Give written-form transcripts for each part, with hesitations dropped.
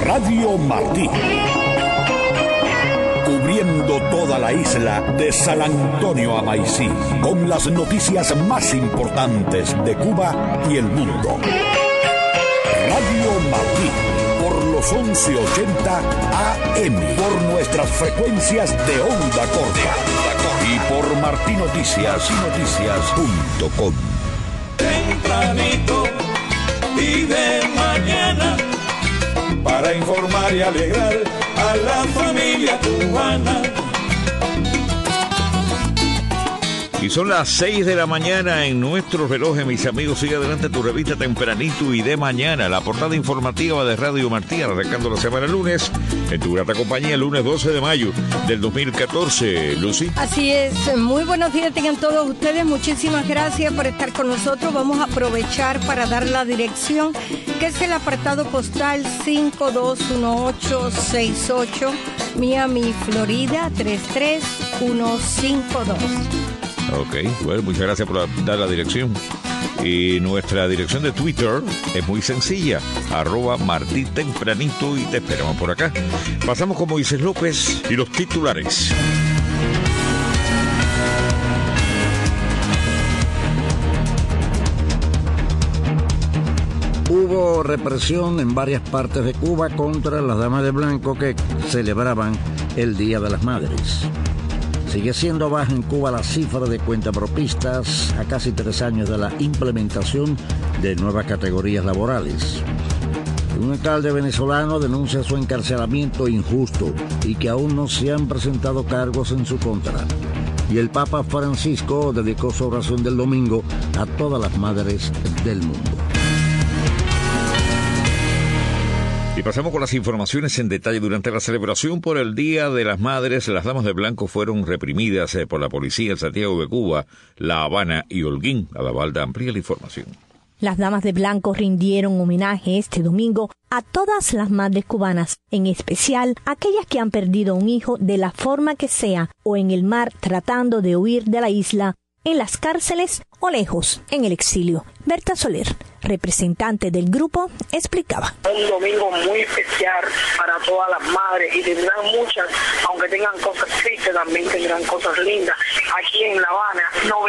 Radio Martí. Cubriendo toda la isla de San Antonio a Maicí, con las noticias más importantes de Cuba y el mundo. Radio Martí, por los 1180 AM, por nuestras frecuencias de onda corta y por martinoticias.com. Tempranito y de mañana, para informar y alegrar a la familia cubana. Y son las 6 de la mañana en nuestro reloj, mis amigos. Sigue adelante tu revista Tempranito y de mañana, la portada informativa de Radio Martí, arrancando la semana lunes, en tu grata compañía, el lunes 12 de mayo del 2014. Lucy. Así es, muy buenos días tengan todos ustedes, muchísimas gracias por estar con nosotros. Vamos a aprovechar para dar la dirección, que es el apartado postal 521868, Miami, Florida, 33152. Ok, bueno, muchas gracias por dar la dirección. Y nuestra dirección de Twitter es muy sencilla, @MartíTempranito, y te esperamos por acá. Pasamos con Moisés López y los titulares. Hubo represión en varias partes de Cuba contra las damas de blanco que celebraban el Día de las Madres. Sigue siendo baja en Cuba la cifra de cuentapropistas a casi 3 años de la implementación de nuevas categorías laborales. Un alcalde venezolano denuncia su encarcelamiento injusto y que aún no se han presentado cargos en su contra. Y el Papa Francisco dedicó su oración del domingo a todas las madres del mundo. Y pasamos con las informaciones en detalle. Durante la celebración por el Día de las Madres, las damas de blanco fueron reprimidas por la policía en Santiago de Cuba, La Habana y Holguín. Adavalda amplía la información. Las damas de blanco rindieron homenaje este domingo a todas las madres cubanas, en especial aquellas que han perdido un hijo de la forma que sea, o en el mar tratando de huir de la isla, en las cárceles o lejos, en el exilio. Berta Soler, representante del grupo, explicaba. Un domingo muy especial para todas las madres, y tendrán muchas, aunque tengan cosas tristes, también tendrán cosas lindas. Aquí en La Habana,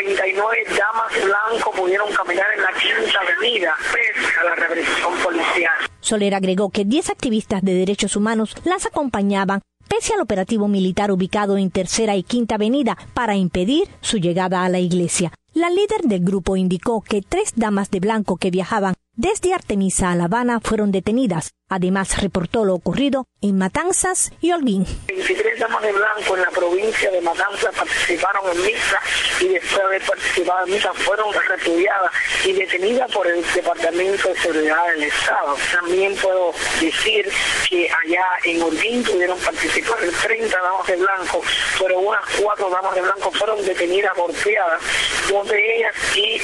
99 damas blancos pudieron caminar en la Quinta Avenida, pese a la represión policial. Soler agregó que 10 activistas de derechos humanos las acompañaban pese al operativo militar ubicado en Tercera y Quinta Avenida para impedir su llegada a la iglesia. La líder del grupo indicó que 3 damas de blanco que viajaban desde Artemisa a La Habana fueron detenidas. Además, reportó lo ocurrido en Matanzas y Holguín. 23 damas de blanco en la provincia de Matanzas participaron en misa, y después de haber participado en misa fueron repudiadas y detenidas por el Departamento de Seguridad del Estado. También puedo decir que allá en Holguín pudieron participar 30 damas de blanco, pero unas 4 damas de blanco fueron detenidas, golpeadas, 2 de ellas y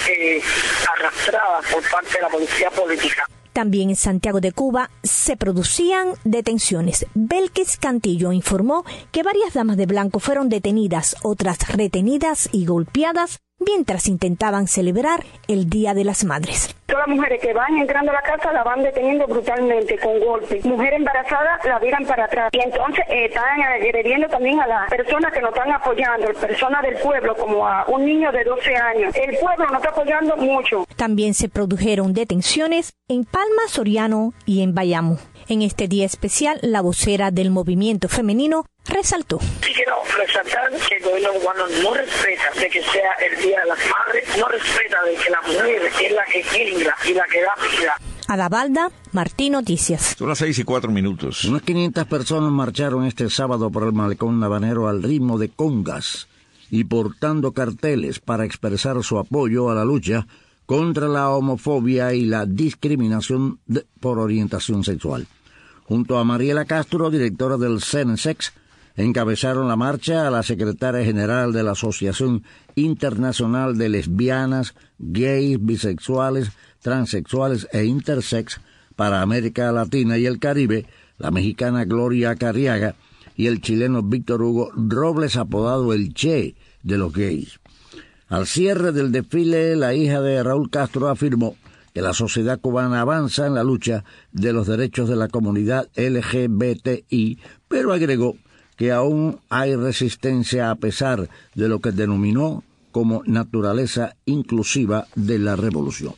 arrastradas por parte de la policía política. También en Santiago de Cuba se producían detenciones. Belkis Cantillo informó que varias damas de blanco fueron detenidas, otras retenidas y golpeadas mientras intentaban celebrar el Día de las Madres. Todas las mujeres que van entrando a la casa la van deteniendo brutalmente con golpes. Mujer embarazada la viran para atrás. Y entonces están agrediendo también a las personas que nos están apoyando, personas del pueblo, como a un niño de 12 años. El pueblo nos está apoyando mucho. También se produjeron detenciones en Palma, Soriano y en Bayamo. En este día especial, la vocera del movimiento femenino resaltó. Sí, quiero resaltar que el gobierno cubano no respeta de que sea el Día de las Madres, no respeta de que la mujer es la que gingra y la que da vida. Adavalda, Martí Noticias. Son las 6:04. Unas 500 personas marcharon este sábado por el malecón habanero al ritmo de congas y portando carteles para expresar su apoyo a la lucha contra la homofobia y la discriminación por orientación sexual. Junto a Mariela Castro, directora del CENSEX, encabezaron la marcha a la secretaria general de la Asociación Internacional de Lesbianas, Gays, Bisexuales, Transexuales e Intersex para América Latina y el Caribe, la mexicana Gloria Carriaga, y el chileno Víctor Hugo Robles, apodado el Che de los gays. Al cierre del desfile, la hija de Raúl Castro afirmó que la sociedad cubana avanza en la lucha de los derechos de la comunidad LGBTI, pero agregó que aún hay resistencia a pesar de lo que denominó como naturaleza inclusiva de la revolución.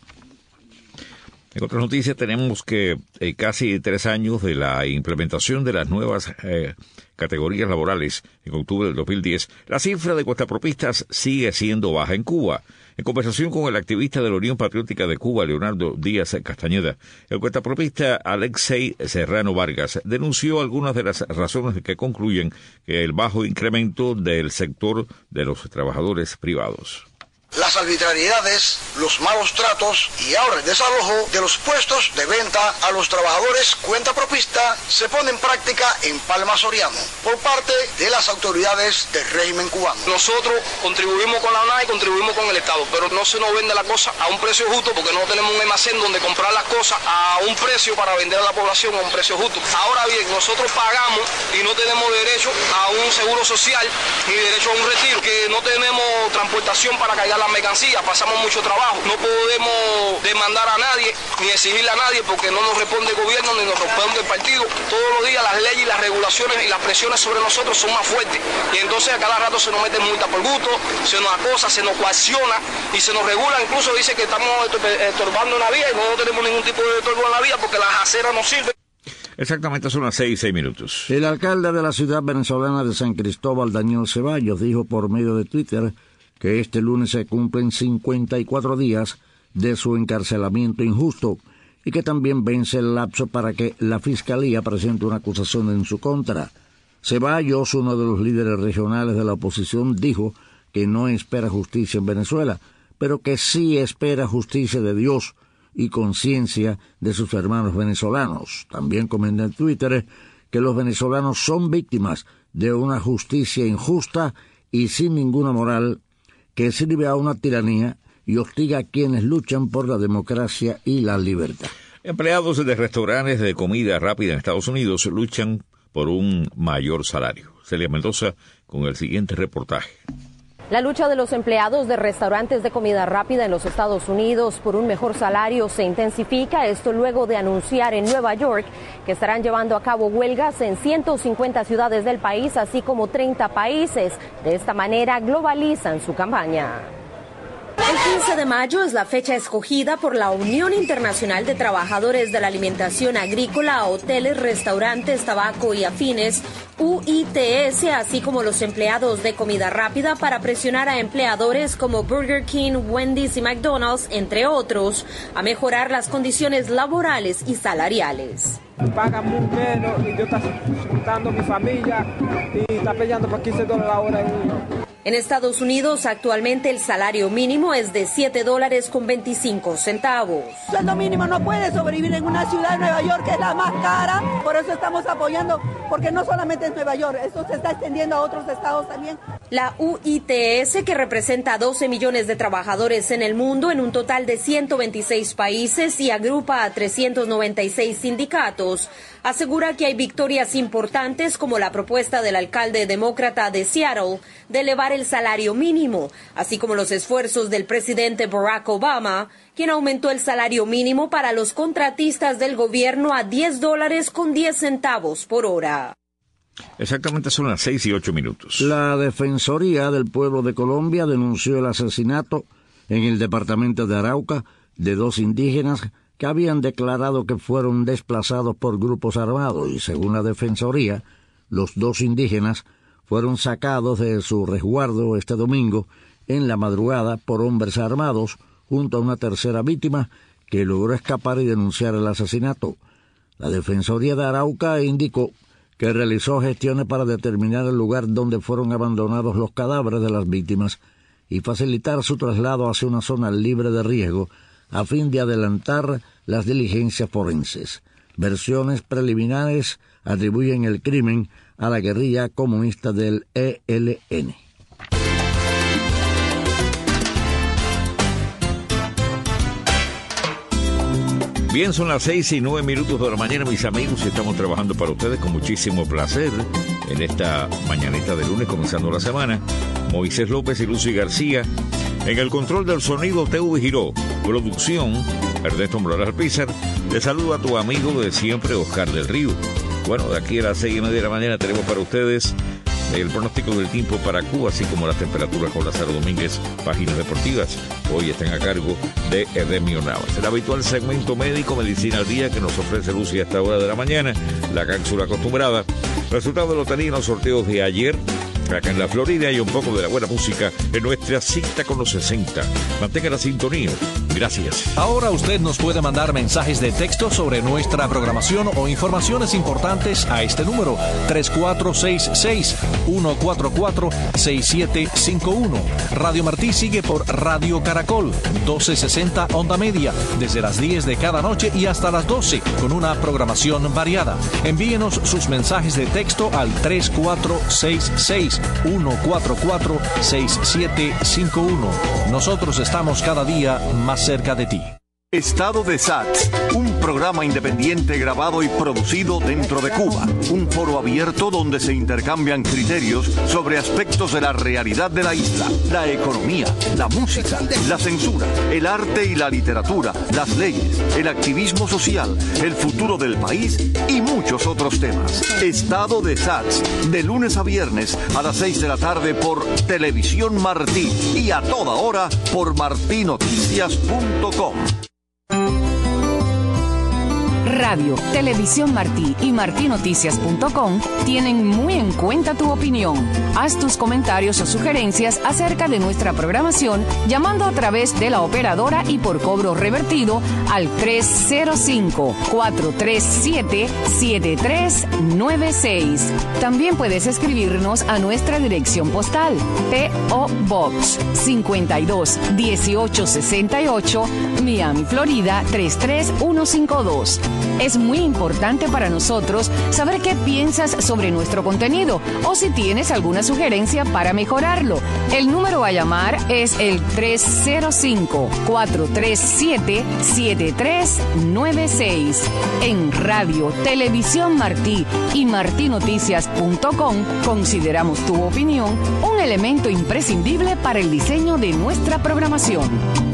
En otras noticias tenemos que casi 3 años de la implementación de las nuevas categorías laborales en octubre del 2010, la cifra de cuentapropistas sigue siendo baja en Cuba. En conversación con el activista de la Unión Patriótica de Cuba, Leonardo Díaz Castañeda, el cuentapropista Alexei Serrano Vargas denunció algunas de las razones que concluyen que el bajo incremento del sector de los trabajadores privados. Las arbitrariedades, los malos tratos y ahora el desalojo de los puestos de venta a los trabajadores cuentapropistas se pone en práctica en Palma Soriano por parte de las autoridades del régimen cubano. Nosotros contribuimos con la UNAI, contribuimos con el Estado, pero no se nos vende la cosa a un precio justo porque no tenemos un almacén donde comprar las cosas a un precio para vender a la población a un precio justo. Ahora bien, nosotros pagamos y no tenemos derecho a un seguro social ni derecho a un retiro, que no tenemos transportación para cargar las mercancías, pasamos mucho trabajo, no podemos demandar a nadie ni exigirle a nadie porque no nos responde el gobierno ni nos responde el partido. Todos los días las leyes y las regulaciones y las presiones sobre nosotros son más fuertes y entonces a cada rato se nos meten multa por gusto, se nos acosa, se nos coacciona y se nos regula, incluso dice que estamos estorbando en la vía y no tenemos ningún tipo de estorbo en la vía porque las aceras no sirven. Exactamente, son las 6:06. El alcalde de la ciudad venezolana de San Cristóbal, Daniel Ceballos, dijo por medio de Twitter que este lunes se cumplen 54 días de su encarcelamiento injusto y que también vence el lapso para que la Fiscalía presente una acusación en su contra. Ceballos, uno de los líderes regionales de la oposición, dijo que no espera justicia en Venezuela, pero que sí espera justicia de Dios y conciencia de sus hermanos venezolanos. También comentó en Twitter que los venezolanos son víctimas de una justicia injusta y sin ninguna moral, que sirve a una tiranía y hostiga a quienes luchan por la democracia y la libertad. Empleados de restaurantes de comida rápida en Estados Unidos luchan por un mayor salario. Celia Mendoza con el siguiente reportaje. La lucha de los empleados de restaurantes de comida rápida en los Estados Unidos por un mejor salario se intensifica, esto luego de anunciar en Nueva York que estarán llevando a cabo huelgas en 150 ciudades del país, así como 30 países. De esta manera globalizan su campaña. El 15 de mayo es la fecha escogida por la Unión Internacional de Trabajadores de la Alimentación Agrícola, Hoteles, Restaurantes, Tabaco y Afines, UITS, así como los empleados de comida rápida, para presionar a empleadores como Burger King, Wendy's y McDonald's, entre otros, a mejorar las condiciones laborales y salariales. Pagan muy menos y yo estoy sustentando a mi familia y está peleando por $15 la hora. En Estados Unidos, actualmente el salario mínimo es de $7.25. El sueldo mínimo no puede sobrevivir en una ciudad de Nueva York que es la más cara, por eso estamos apoyando, porque no solamente es Nueva York, esto se está extendiendo a otros estados también. La UITS, que representa a 12 millones de trabajadores en el mundo en un total de 126 países y agrupa a 396 sindicatos, asegura que hay victorias importantes como la propuesta del alcalde demócrata de Seattle de elevar el salario mínimo, así como los esfuerzos del presidente Barack Obama, quien aumentó el salario mínimo para los contratistas del gobierno a $10.10 por hora. Exactamente, son las 6:08. La Defensoría del Pueblo de Colombia denunció el asesinato en el departamento de Arauca de 2 indígenas que habían declarado que fueron desplazados por grupos armados y, según la Defensoría, los 2 indígenas fueron sacados de su resguardo este domingo en la madrugada por hombres armados junto a una tercera víctima que logró escapar y denunciar el asesinato. La Defensoría de Arauca indicó que realizó gestiones para determinar el lugar donde fueron abandonados los cadáveres de las víctimas y facilitar su traslado hacia una zona libre de riesgo a fin de adelantar las diligencias forenses. Versiones preliminares atribuyen el crimen a la guerrilla comunista del ELN. Bien, son las 6:09 de la mañana, mis amigos, y estamos trabajando para ustedes con muchísimo placer en esta mañanita de lunes, comenzando la semana. Moisés López y Lucy García. En el control del sonido, TV Giró. Producción, Ernesto Morales Pizar. Te saluda tu amigo de siempre, Oscar del Río. Bueno, de aquí a las 6:30 de la mañana tenemos para ustedes el pronóstico del tiempo para Cuba, así como las temperaturas con Lázaro Domínguez, páginas deportivas. Hoy están a cargo de Edemio Navas. El habitual segmento médico, Medicina al Día, que nos ofrece Lucy a esta hora de la mañana, la cápsula acostumbrada. Resultado de lotería en los sorteos de ayer, acá en la Florida, y un poco de la buena música en nuestra cita con los 60. Mantenga la sintonía. Gracias. Ahora usted nos puede mandar mensajes de texto sobre nuestra programación o informaciones importantes a este número 3466-144-6751. Radio Martí sigue por Radio Caracol 1260 onda media desde las 10 de cada noche y hasta las 12 con una programación variada. Envíenos sus mensajes de texto al 3466-144-6751. Nosotros estamos cada día más cerca de ti. Estado de SATS, un programa independiente grabado y producido dentro de Cuba. Un foro abierto donde se intercambian criterios sobre aspectos de la realidad de la isla, la economía, la música, la censura, el arte y la literatura, las leyes, el activismo social, el futuro del país y muchos otros temas. Estado de SATS, de lunes a viernes a las 6 de la tarde por Televisión Martí y a toda hora por martinoticias.com. Radio, Televisión Martí y martinoticias.com tienen muy en cuenta tu opinión. Haz tus comentarios o sugerencias acerca de nuestra programación llamando a través de la operadora y por cobro revertido al 305-437-7396. También puedes escribirnos a nuestra dirección postal P.O. Box 52 1868, Miami, Florida 33152. Es muy importante para nosotros saber qué piensas sobre nuestro contenido o si tienes alguna sugerencia para mejorarlo. El número a llamar es el 305-437-7396. En Radio, Televisión Martí y martinoticias.com consideramos tu opinión un elemento imprescindible para el diseño de nuestra programación.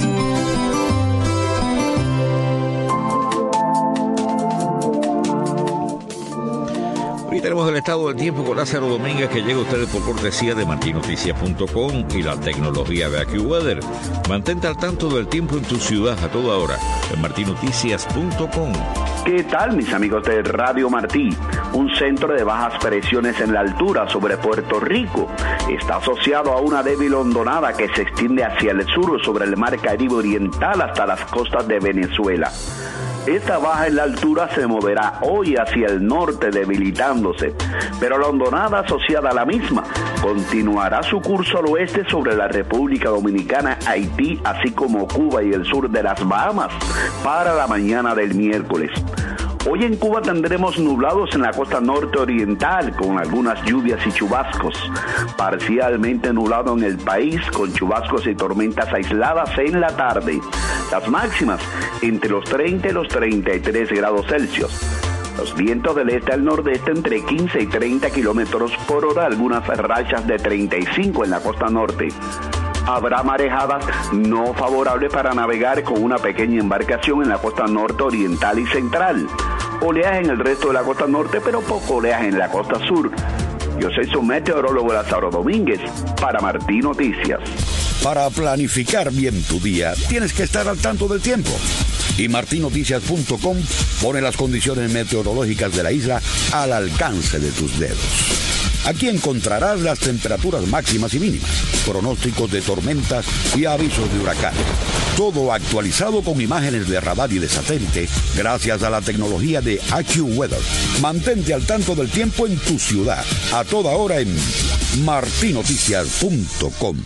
Tenemos el estado del tiempo con Lázaro Domínguez, que llega a ustedes por cortesía de martinoticias.com y la tecnología de AccuWeather. Mantente al tanto del tiempo en tu ciudad a toda hora en martinoticias.com. ¿Qué tal, mis amigos de Radio Martí? Un centro de bajas presiones en la altura sobre Puerto Rico está asociado a una débil hondonada que se extiende hacia el sur sobre el mar Caribe oriental hasta las costas de Venezuela. Esta baja en la altura se moverá hoy hacia el norte debilitándose, pero la hondonada asociada a la misma continuará su curso al oeste sobre la República Dominicana, Haití, así como Cuba y el sur de las Bahamas para la mañana del miércoles. Hoy en Cuba tendremos nublados en la costa norte oriental con algunas lluvias y chubascos. Parcialmente nublado en el país con chubascos y tormentas aisladas en la tarde. Las máximas entre los 30 y los 33 grados Celsius. Los vientos del este al nordeste entre 15 y 30 kilómetros por hora, algunas rachas de 35 en la costa norte. Habrá marejadas no favorables para navegar con una pequeña embarcación en la costa norte oriental y central. Oleaje en el resto de la costa norte, pero poco oleaje en la costa sur. Yo soy su meteorólogo Lázaro Domínguez para Martí Noticias. Para planificar bien tu día, tienes que estar al tanto del tiempo. Y martinoticias.com pone las condiciones meteorológicas de la isla al alcance de tus dedos. Aquí encontrarás las temperaturas máximas y mínimas, pronósticos de tormentas y avisos de huracanes. Todo actualizado con imágenes de radar y de satélite gracias a la tecnología de AccuWeather. Mantente al tanto del tiempo en tu ciudad a toda hora en martinoticias.com.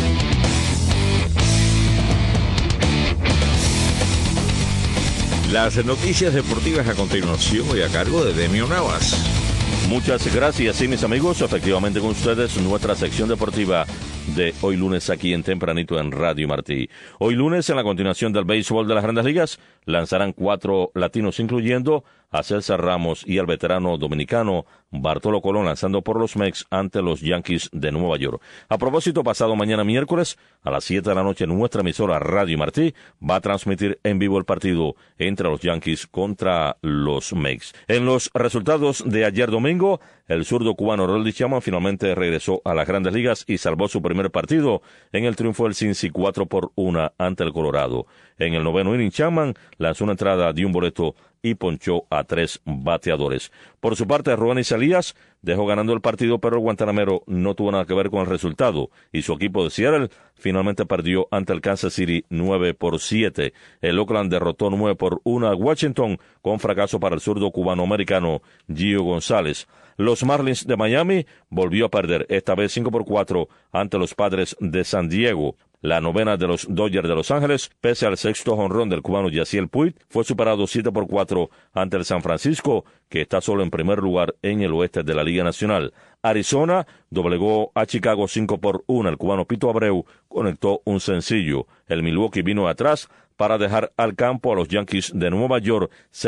Las noticias deportivas a continuación y a cargo de Edemio Navas. Muchas gracias, sí, mis amigos. Efectivamente con ustedes nuestra sección deportiva de hoy lunes aquí en Tempranito en Radio Martí. Hoy lunes, en la continuación del béisbol de las Grandes Ligas, lanzarán 4 latinos, incluyendo a César Ramos y al veterano dominicano Bartolo Colón lanzando por los Mets ante los Yankees de Nueva York. A propósito, pasado mañana miércoles a las 7 de la noche nuestra emisora Radio Martí va a transmitir en vivo el partido entre los Yankees contra los Mets. En los resultados de ayer domingo, el zurdo cubano Aroldis Chapman finalmente regresó a las Grandes Ligas y salvó su primer partido en el triunfo del Cincy 4-1 ante el Colorado. En el noveno inning, Chapman lanzó una entrada de un boleto y ponchó a 3 bateadores. Por su parte, Roenis Elias dejó ganando el partido, pero el guantanamero no tuvo nada que ver con el resultado y su equipo de Seattle finalmente perdió ante el Kansas City 9-7. El Oakland derrotó 9-1 a Washington con fracaso para el zurdo cubano-americano Gio González. Los Marlins de Miami volvió a perder, esta vez 5-4 ante los Padres de San Diego. La novena de los Dodgers de Los Ángeles, pese al sexto jonrón del cubano Yasiel Puig, fue superado 7-4 ante el San Francisco, que está solo en primer lugar en el oeste de la Liga Nacional. Arizona doblegó a Chicago 5-1. El cubano Pito Abreu conectó un sencillo. El Milwaukee vino atrás para dejar al campo a los Yankees de Nueva York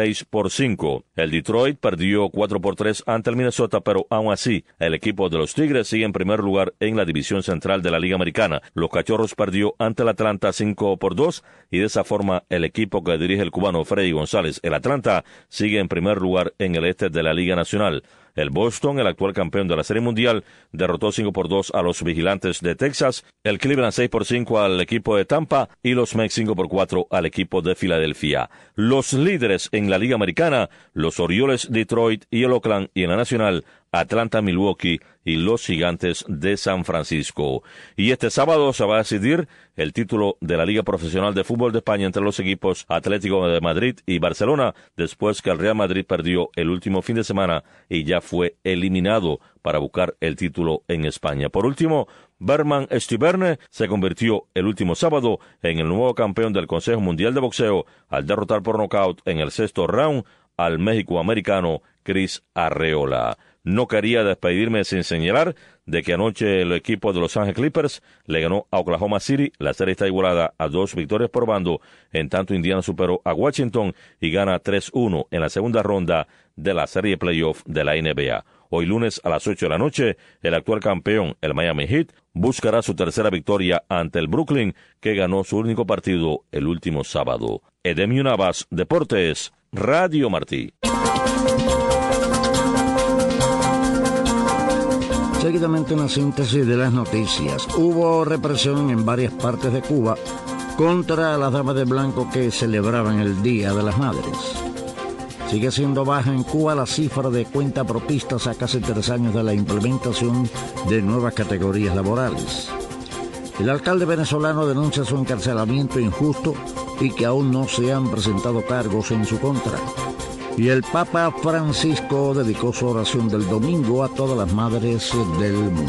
6-5. El Detroit perdió 4-3 ante el Minnesota, pero aún así, el equipo de los Tigres sigue en primer lugar en la división central de la Liga Americana. Los Cachorros perdió ante el Atlanta 5-2 y de esa forma el equipo que dirige el cubano Freddy González, el Atlanta, sigue en primer lugar en el este de la Liga Nacional. El Boston, el actual campeón de la Serie Mundial, derrotó 5-2 a los Vigilantes de Texas, el Cleveland 6-5 al equipo de Tampa y los Mets 5-4 al equipo de Filadelfia. Los líderes en la Liga Americana, los Orioles, Detroit y el Oakland, y en la Nacional, Atlanta, Milwaukee y los Gigantes de San Francisco. Y este sábado se va a decidir el título de la Liga Profesional de Fútbol de España entre los equipos Atlético de Madrid y Barcelona, después que el Real Madrid perdió el último fin de semana y ya fue eliminado para buscar el título en España. Por último, Berman Stiverne se convirtió el último sábado en el nuevo campeón del Consejo Mundial de Boxeo al derrotar por nocaut en el sexto round al México-americano Chris Arreola. No quería despedirme sin señalar de que anoche el equipo de Los Ángeles Clippers le ganó a Oklahoma City. La serie está igualada a 2 victorias por bando, en tanto Indiana superó a Washington y gana 3-1 en la segunda ronda de la serie playoff de la NBA. Hoy lunes a las 8 de la noche, el actual campeón, el Miami Heat, buscará su tercera victoria ante el Brooklyn, que ganó su único partido el último sábado. Edemio Navas, Deportes, Radio Martí. Seguidamente una síntesis de las noticias. Hubo represión en varias partes de Cuba contra las damas de blanco que celebraban el Día de las Madres. Sigue siendo baja en Cuba la cifra de cuentapropistas a casi 3 años de la implementación de nuevas categorías laborales. El alcalde venezolano denuncia su encarcelamiento injusto y que aún no se han presentado cargos en su contra. Y el Papa Francisco dedicó su oración del domingo a todas las madres del mundo.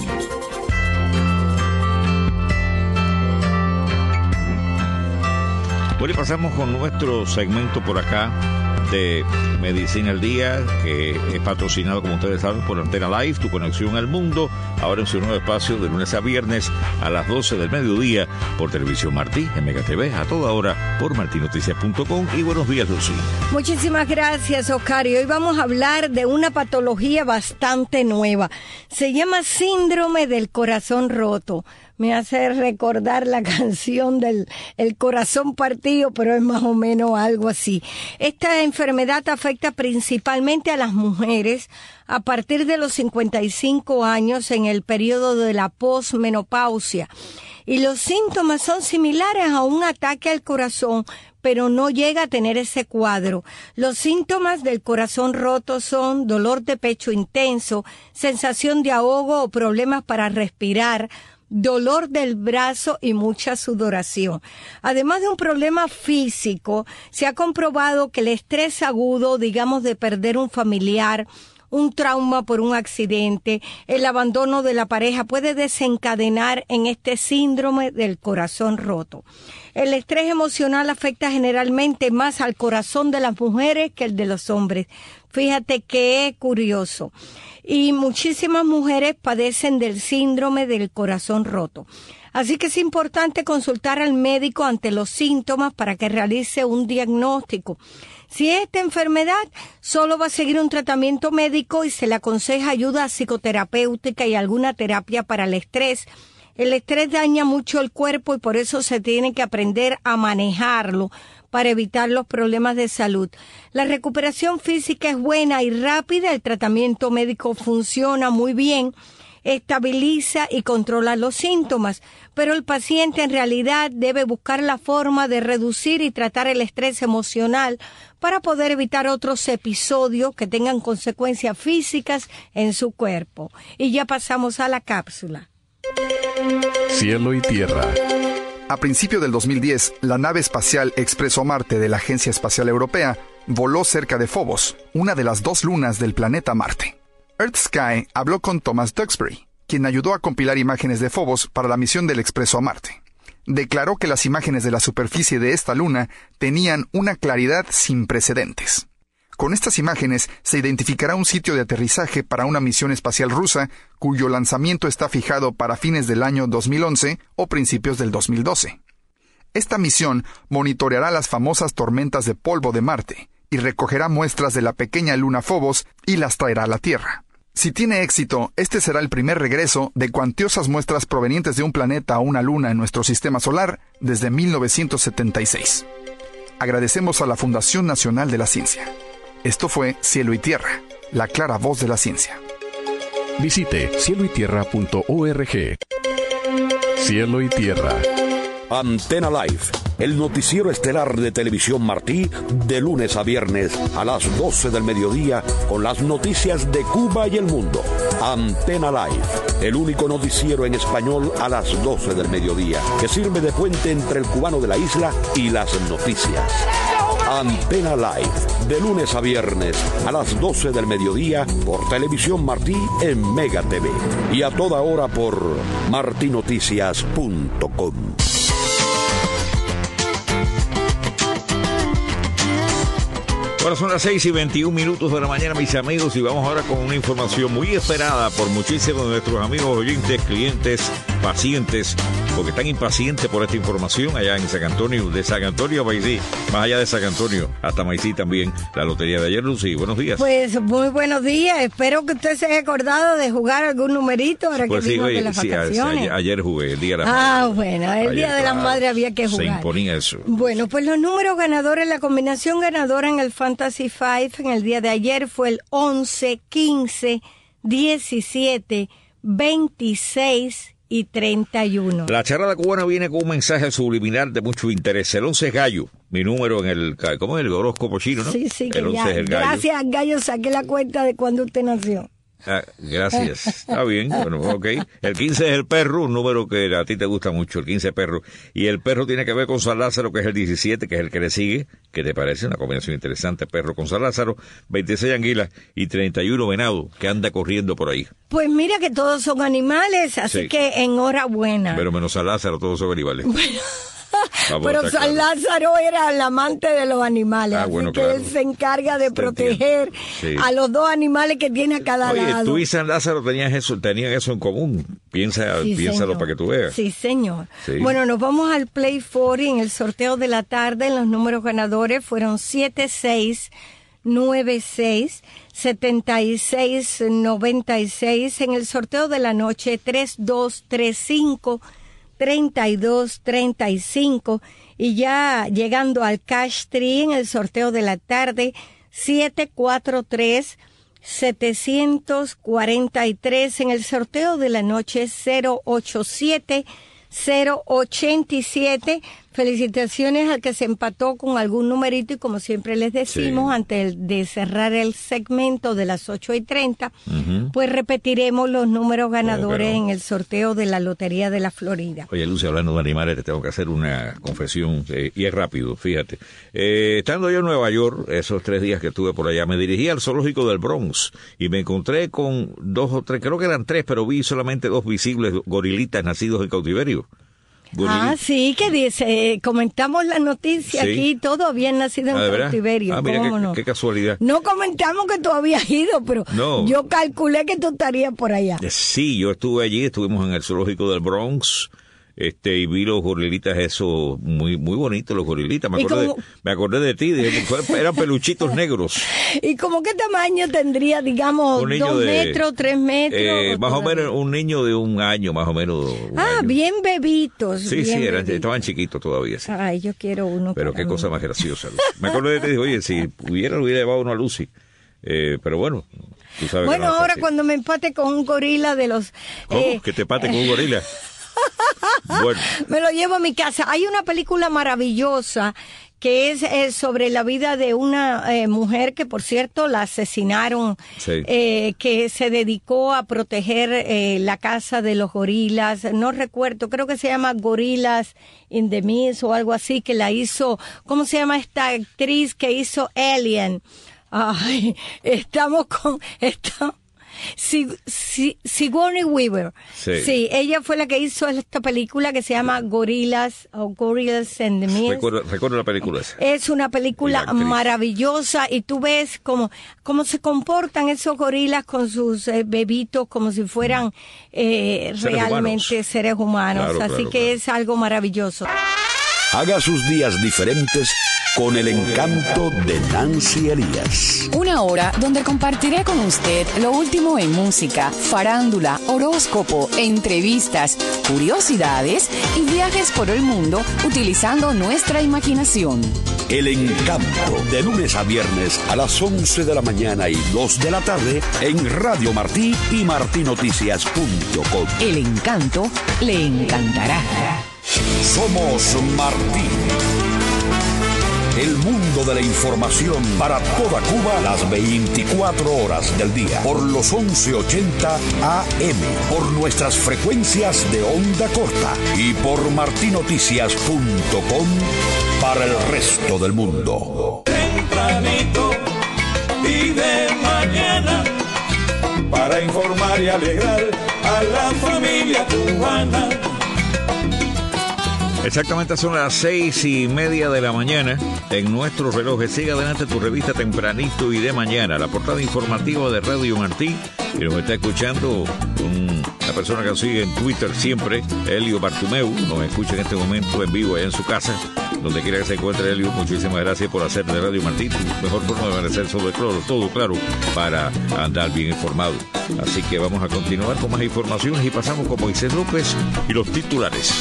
Bueno, y pasamos con nuestro segmento por acá de Medicina al Día, que es patrocinado, como ustedes saben, por Antena Live, tu conexión al mundo, ahora en su nuevo espacio de lunes a viernes a las 12 del mediodía por Televisión Martí, en Mega TV, a toda hora por martinoticias.com. Y buenos días, Lucy. Muchísimas gracias, Oscar. Y hoy vamos a hablar de una patología bastante nueva. Se llama síndrome del corazón roto. Me hace recordar la canción del El corazón partido, pero es más o menos algo así. Esta enfermedad afecta principalmente a las mujeres a partir de los 55 años en el periodo de la posmenopausia. Y los síntomas son similares a un ataque al corazón, pero no llega a tener ese cuadro. Los síntomas del corazón roto son dolor de pecho intenso, sensación de ahogo o problemas para respirar, dolor del brazo y mucha sudoración. Además de un problema físico, se ha comprobado que el estrés agudo, digamos de perder un familiar, un trauma por un accidente, el abandono de la pareja puede desencadenar en este síndrome del corazón roto. El estrés emocional afecta generalmente más al corazón de las mujeres que el de los hombres. Fíjate qué curioso. Y muchísimas mujeres padecen del síndrome del corazón roto. Así que es importante consultar al médico ante los síntomas para que realice un diagnóstico. Si es esta enfermedad, solo va a seguir un tratamiento médico y se le aconseja ayuda psicoterapéutica y alguna terapia para el estrés. El estrés daña mucho el cuerpo y por eso se tiene que aprender a manejarlo para evitar los problemas de salud. La recuperación física es buena y rápida, el tratamiento médico funciona muy bien, estabiliza y controla los síntomas, pero el paciente en realidad debe buscar la forma de reducir y tratar el estrés emocional para poder evitar otros episodios que tengan consecuencias físicas en su cuerpo. Y ya pasamos a la cápsula. Cielo y tierra. A principios del 2010, la nave espacial ExpresoMarte de la Agencia Espacial Europea voló cerca de Phobos, una de las 2 lunas del planeta Marte. EarthSky habló con Thomas Duxbury, quien ayudó a compilar imágenes de Phobos para la misión del Expreso a Marte. Declaró que las imágenes de la superficie de esta luna tenían una claridad sin precedentes. Con estas imágenes se identificará un sitio de aterrizaje para una misión espacial rusa cuyo lanzamiento está fijado para fines del año 2011 o principios del 2012. Esta misión monitoreará las famosas tormentas de polvo de Marte y recogerá muestras de la pequeña luna Phobos y las traerá a la Tierra. Si tiene éxito, este será el primer regreso de cuantiosas muestras provenientes de un planeta a una luna en nuestro sistema solar desde 1976. Agradecemos a la Fundación Nacional de la Ciencia. Esto fue Cielo y Tierra, la clara voz de la ciencia. Visite cieloytierra.org. Cielo y Tierra. Antena Live, el noticiero estelar de Televisión Martí, de lunes a viernes a las 12 del mediodía, con las noticias de Cuba y el mundo. Antena Live, el único noticiero en español a las 12 del mediodía, que sirve de puente entre el cubano de la isla y las noticias. Antena Live, de lunes a viernes a las 12 del mediodía por Televisión Martí en Mega TV y a toda hora por martinoticias.com. Bueno, son las 6:21 de la mañana, mis amigos, y vamos ahora con una información muy esperada por muchísimos de nuestros amigos oyentes, clientes, pacientes, porque están impacientes por esta información allá en San Antonio, de San Antonio a Maicí, más allá de San Antonio hasta Maicí también, la lotería de ayer. Lucy, buenos días. Pues muy buenos días, espero que usted se haya acordado de jugar algún numerito ahora pues que vino de las vacaciones. Sí, ayer jugué, el Día de las Madres. Bueno, el Día de las Madres había que jugar. Se imponía eso. Bueno, pues los números ganadores, la combinación ganadora en el Fantasy 5 en el día de ayer fue el 11, 15, 17, 26 y 31. La charada cubana viene con un mensaje subliminal de mucho interés. El 11 es gallo, mi número en el, ¿cómo es? El horóscopo chino, ¿no? Sí, que el 11 es el gallo. Gracias, gallo, saqué la cuenta de cuando usted nació. Ah, gracias, está bien, bueno, ok. El 15 es el perro, un número que a ti te gusta mucho, el 15 perro. Y el perro tiene que ver con San Lázaro, que es el 17, que es el que le sigue. ¿Qué te parece? Una combinación interesante, perro con San Lázaro, 26 anguilas y 31 venado, que anda corriendo por ahí. Pues mira que todos son animales, así sí, que enhorabuena. Pero menos San Lázaro, todos son animales. Pero San Lázaro era el amante de los animales, así bueno, que claro, él se encarga de proteger a los dos animales que tiene a cada lado. Tú y San Lázaro tenían eso en común. Piénsalo para que tú veas. Sí, señor. Sí. Bueno, nos vamos al Play 40 en el sorteo de la tarde. Los números ganadores fueron 7696, 7696. En el sorteo de la noche 3235. 3235 y ya llegando al Cash Tree en el sorteo de la tarde 743 743 en el sorteo de la noche 087 087. Felicitaciones al que se empató con algún numerito y como siempre les decimos, antes de cerrar el segmento de las 8:30, pues repetiremos los números ganadores en el sorteo de la Lotería de la Florida. Oye, Lucy, hablando de animales, te tengo que hacer una confesión y es rápido, fíjate. Estando yo en Nueva York, esos 3 días que estuve por allá, me dirigí al zoológico del Bronx y me encontré con 2 o 3, creo que eran 3, pero vi solamente 2 visibles gorilitas nacidos en cautiverio. Sí, que dice, comentamos la noticia aquí, todos habían nacido en cautiverio. Mira, qué casualidad. No comentamos que tú habías ido, pero yo calculé que tú estarías por allá. Sí, yo estuve allí, estuvimos en el zoológico del Bronx y vi los gorilitas esos, muy muy bonitos los gorilitas. Me acordé de ti, eran peluchitos negros. ¿Y como qué tamaño tendría, digamos, 2 metros, 3 metros? Más o menos un niño de 1 año, más o menos. Bien bebitos. Sí, estaban chiquitos todavía. Sí. Ay, yo quiero uno. Pero qué cosa más graciosa. Me acordé de ti, dije, oye, si pudiera, lo hubiera llevado uno a Lucy. Pero bueno, tú sabes. Bueno, ahora cuando me empate con un gorila de los... ¿Cómo? ¿Que te empate con un gorila? Bueno. Me lo llevo a mi casa. Hay una película maravillosa que es sobre la vida de una mujer que, por cierto, la asesinaron, que se dedicó a proteger la casa de los gorilas. No recuerdo, creo que se llama Gorillas in the Mist o algo así, que la hizo, ¿cómo se llama esta actriz que hizo Alien? Ay, estamos con... Sigourney Weaver. Sí, ella fue la que hizo esta película que se llama Gorillas and the Mist. Recuerdo la película esa. Es una película maravillosa y tú ves cómo se comportan esos gorilas con sus bebitos como si fueran realmente seres humanos. Así que es algo maravilloso. Haga sus días diferentes con el encanto de Nancy Elías. Una hora donde compartiré con usted lo último en música, farándula, horóscopo, entrevistas, curiosidades y viajes por el mundo utilizando nuestra imaginación. El encanto, de lunes a viernes a las 11 de la mañana y 2 de la tarde en Radio Martí y martinoticias.com. El encanto le encantará. Somos Martí. El mundo de la información para toda Cuba las 24 horas del día. Por los 1180 AM, por nuestras frecuencias de onda corta y por martinoticias.com para el resto del mundo. Tempranito y de mañana para informar y alegrar a la familia cubana. Exactamente son las 6:30 de la mañana en nuestros relojes. Sigue adelante tu revista Tempranito y de mañana, la portada informativa de Radio Martí. Y nos está escuchando una persona que nos sigue en Twitter siempre, Elio Bartumeu. Nos escucha en este momento en vivo allá en su casa, donde quiera que se encuentre Elio. Muchísimas gracias por hacer de Radio Martí tu mejor forma de amanecer sobre todo claro, para andar bien informado. Así que vamos a continuar con más informaciones y pasamos con Moisés López y los titulares.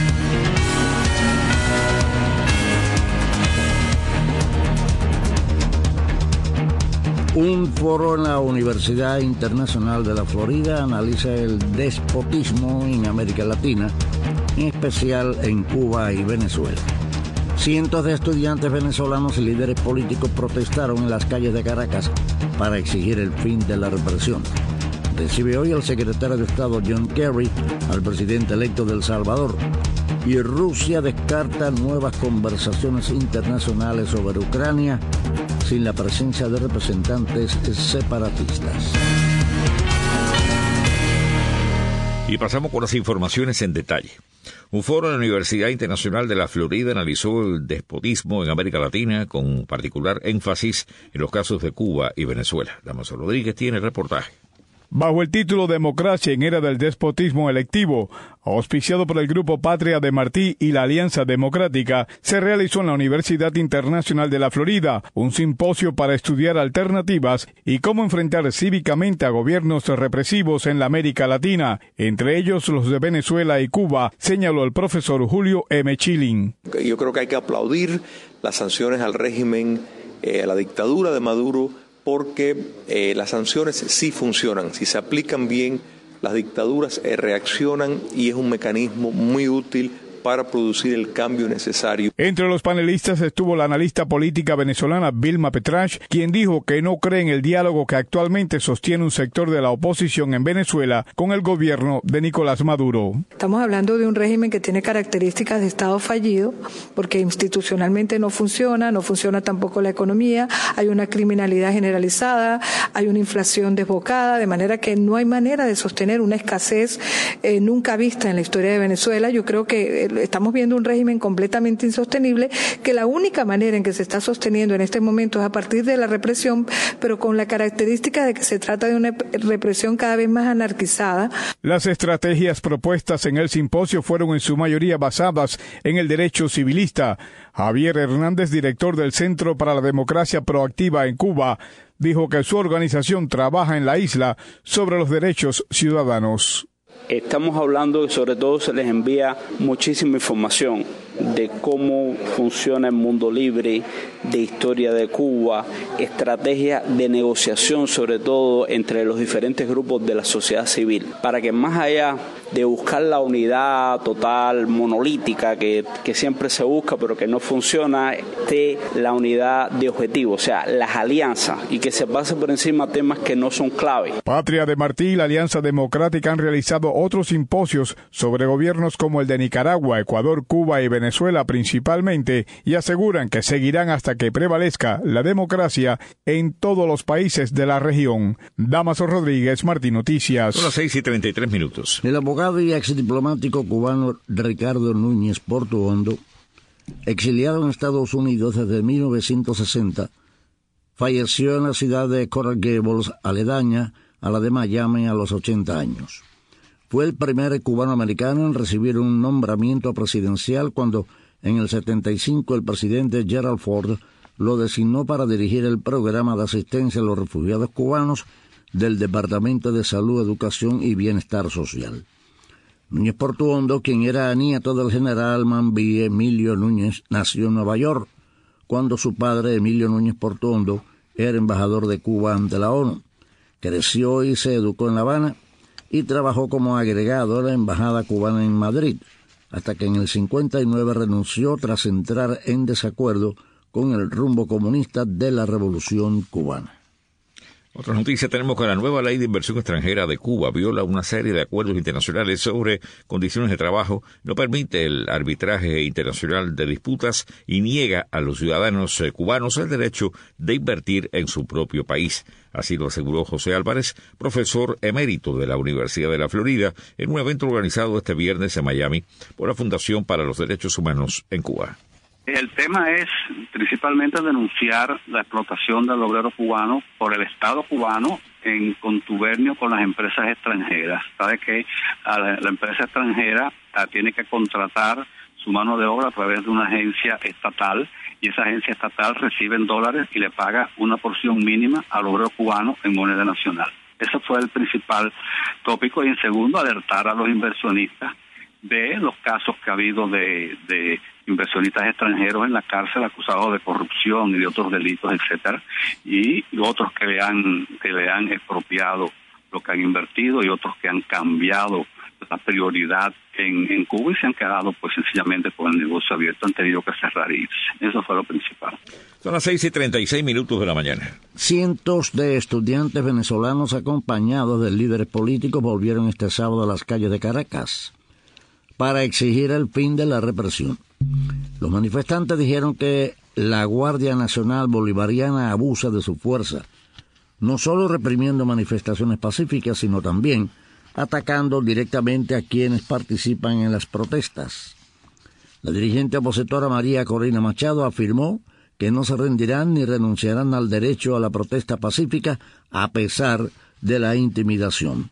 Un foro en la Universidad Internacional de la Florida analiza el despotismo en América Latina, en especial en Cuba y Venezuela. Cientos de estudiantes venezolanos y líderes políticos protestaron en las calles de Caracas para exigir el fin de la represión. Recibe hoy el secretario de Estado John Kerry al presidente electo de El Salvador. Y Rusia descarta nuevas conversaciones internacionales sobre Ucrania sin la presencia de representantes separatistas. Y pasamos con las informaciones en detalle. Un foro de la Universidad Internacional de la Florida analizó el despotismo en América Latina, con particular énfasis en los casos de Cuba y Venezuela. Damaso Rodríguez tiene el reportaje. Bajo el título Democracia en era del despotismo electivo, auspiciado por el Grupo Patria de Martí y la Alianza Democrática, se realizó en la Universidad Internacional de la Florida un simposio para estudiar alternativas y cómo enfrentar cívicamente a gobiernos represivos en la América Latina, entre ellos los de Venezuela y Cuba, señaló el profesor Julio M. Chilin. Yo creo que hay que aplaudir las sanciones al régimen, a la dictadura de Maduro, porque las sanciones sí funcionan. Si se aplican bien, las dictaduras reaccionan y es un mecanismo muy útil para producir el cambio necesario. Entre los panelistas estuvo la analista política venezolana Vilma Petrach, quien dijo que no cree en el diálogo que actualmente sostiene un sector de la oposición en Venezuela con el gobierno de Nicolás Maduro. Estamos hablando de un régimen que tiene características de Estado fallido, porque institucionalmente no funciona tampoco la economía, hay una criminalidad generalizada, hay una inflación desbocada, de manera que no hay manera de sostener una escasez nunca vista en la historia de Venezuela. Yo creo que estamos viendo un régimen completamente insostenible, que la única manera en que se está sosteniendo en este momento es a partir de la represión, pero con la característica de que se trata de una represión cada vez más anarquizada. Las estrategias propuestas en el simposio fueron en su mayoría basadas en el derecho civilista. Javier Hernández, director del Centro para la Democracia Proactiva en Cuba, dijo que su organización trabaja en la isla sobre los derechos ciudadanos. Estamos hablando que sobre todo se les envía muchísima información de cómo funciona el mundo libre, de historia de Cuba, estrategia de negociación sobre todo entre los diferentes grupos de la sociedad civil, para que más allá de buscar la unidad total, monolítica, que siempre se busca pero que no funciona, esté la unidad de objetivos, o sea, las alianzas, y que se pase por encima temas que no son clave. Patria de Martí y la Alianza Democrática han realizado otros simposios sobre gobiernos como el de Nicaragua, Ecuador, Cuba y Venezuela principalmente, y aseguran que seguirán hasta que prevalezca la democracia en todos los países de la región. Damaso Rodríguez, Martí Noticias. Son las 6:33. El abogado y exdiplomático cubano Ricardo Núñez Portuondo, exiliado en Estados Unidos desde 1960, falleció en la ciudad de Coral Gables, aledaña a la de Miami, a los 80 años. Fue el primer cubano-americano en recibir un nombramiento presidencial cuando, en el 75, el presidente Gerald Ford lo designó para dirigir el programa de asistencia a los refugiados cubanos del Departamento de Salud, Educación y Bienestar Social. Núñez Portuondo, quien era nieto del general Manví Emilio Núñez, nació en Nueva York, cuando su padre, Emilio Núñez Portuondo, era embajador de Cuba ante la ONU. Creció y se educó en La Habana y trabajó como agregado a la embajada cubana en Madrid, hasta que en el 59 renunció tras entrar en desacuerdo con el rumbo comunista de la Revolución Cubana. Otra noticia tenemos que la nueva ley de inversión extranjera de Cuba viola una serie de acuerdos internacionales sobre condiciones de trabajo, no permite el arbitraje internacional de disputas y niega a los ciudadanos cubanos el derecho de invertir en su propio país. Así lo aseguró José Álvarez, profesor emérito de la Universidad de la Florida, en un evento organizado este viernes en Miami por la Fundación para los Derechos Humanos en Cuba. El tema es principalmente denunciar la explotación del obrero cubano por el Estado cubano en contubernio con las empresas extranjeras. Sabe que la empresa extranjera tiene que contratar su mano de obra a través de una agencia estatal, y esa agencia estatal recibe en dólares y le paga una porción mínima al obrero cubano en moneda nacional. Ese fue el principal tópico. Y en segundo, alertar a los inversionistas de los casos que ha habido de inversionistas extranjeros en la cárcel acusados de corrupción y de otros delitos, etcétera, y otros que le han expropiado lo que han invertido, y otros que han cambiado la prioridad en Cuba y se han quedado pues sencillamente con el negocio abierto, han tenido que cerrar y irse. Eso fue lo principal. Son las 6:36 de la mañana. Cientos de estudiantes venezolanos acompañados de líderes políticos volvieron este sábado a las calles de Caracas para exigir el fin de la represión. Los manifestantes dijeron que la Guardia Nacional Bolivariana abusa de su fuerza, no solo reprimiendo manifestaciones pacíficas, sino también atacando directamente a quienes participan en las protestas. La dirigente opositora María Corina Machado afirmó que no se rendirán ni renunciarán al derecho a la protesta pacífica a pesar de la intimidación.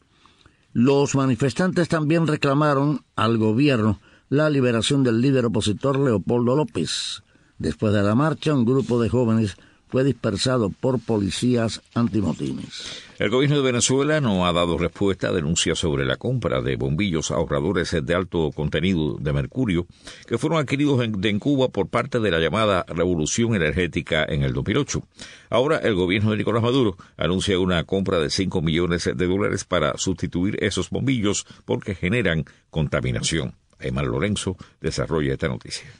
Los manifestantes también reclamaron al gobierno la liberación del líder opositor Leopoldo López. Después de la marcha, un grupo de jóvenes fue dispersado por policías antimotines. El gobierno de Venezuela no ha dado respuesta a denuncias sobre la compra de bombillos ahorradores de alto contenido de mercurio que fueron adquiridos en Cuba por parte de la llamada Revolución Energética en el 2008. Ahora el gobierno de Nicolás Maduro anuncia una compra de $5 millones para sustituir esos bombillos porque generan contaminación. Emma Lorenzo desarrolla esta noticia.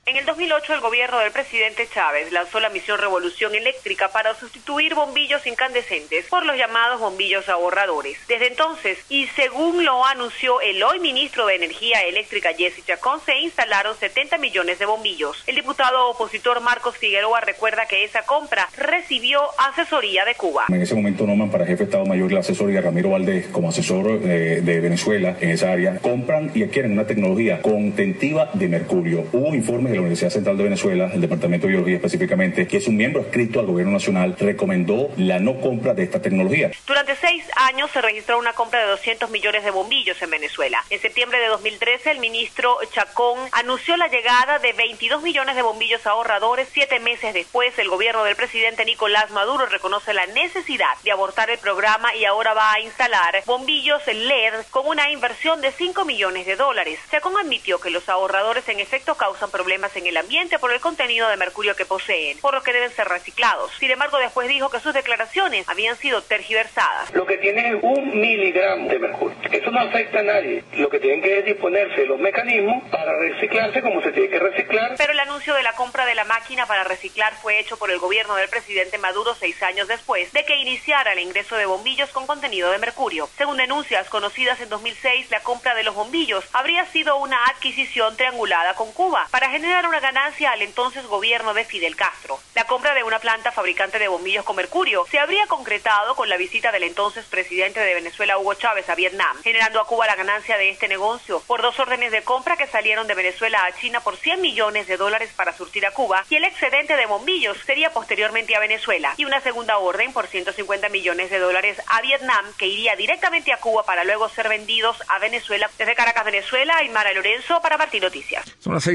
En el 2008, el gobierno del presidente Chávez lanzó la misión Revolución Eléctrica para sustituir bombillos incandescentes por los llamados bombillos ahorradores. Desde entonces, y según lo anunció el hoy ministro de Energía Eléctrica Jesse Chacón, se instalaron 70 millones de bombillos. El diputado opositor Marcos Figueroa recuerda que esa compra recibió asesoría de Cuba. En ese momento nombran para jefe de Estado Mayor la asesoría Ramiro Valdés como asesor de Venezuela en esa área. Compran y adquieren una tecnología contentiva de mercurio. Hubo informes de la Universidad Central de Venezuela, el Departamento de Biología específicamente, que es un miembro adscrito al gobierno nacional, recomendó la no compra de esta tecnología. Durante 6 años se registró una compra de 200 millones de bombillos en Venezuela. En septiembre de 2013, el ministro Chacón anunció la llegada de 22 millones de bombillos ahorradores. 7 meses después, el gobierno del presidente Nicolás Maduro reconoce la necesidad de abortar el programa y ahora va a instalar bombillos LED con una inversión de $5 millones. Chacón admitió que los ahorradores en efecto causan problemas en el ambiente por el contenido de mercurio que poseen, por lo que deben ser reciclados. Sin embargo, después dijo que sus declaraciones habían sido tergiversadas. Lo que tiene es 1 miligramo de mercurio. Eso no afecta a nadie. Lo que tienen que es disponerse los mecanismos para reciclarse como se tiene que reciclar. Pero el anuncio de la compra de la máquina para reciclar fue hecho por el gobierno del presidente Maduro 6 años después de que iniciara el ingreso de bombillos con contenido de mercurio. Según denuncias conocidas en 2006, la compra de los bombillos habría sido una adquisición triangulada con Cuba para generar una ganancia al entonces gobierno de Fidel Castro. La compra de una planta fabricante de bombillos con mercurio se habría concretado con la visita del entonces presidente de Venezuela, Hugo Chávez, a Vietnam, generando a Cuba la ganancia de este negocio por 2 órdenes de compra que salieron de Venezuela a China por $100 millones para surtir a Cuba, y el excedente de bombillos sería posteriormente a Venezuela, y una segunda orden por $150 millones a Vietnam, que iría directamente a Cuba para luego ser vendidos a Venezuela. Desde Caracas, Venezuela, Aymara Lorenzo para Martín Noticias. Son las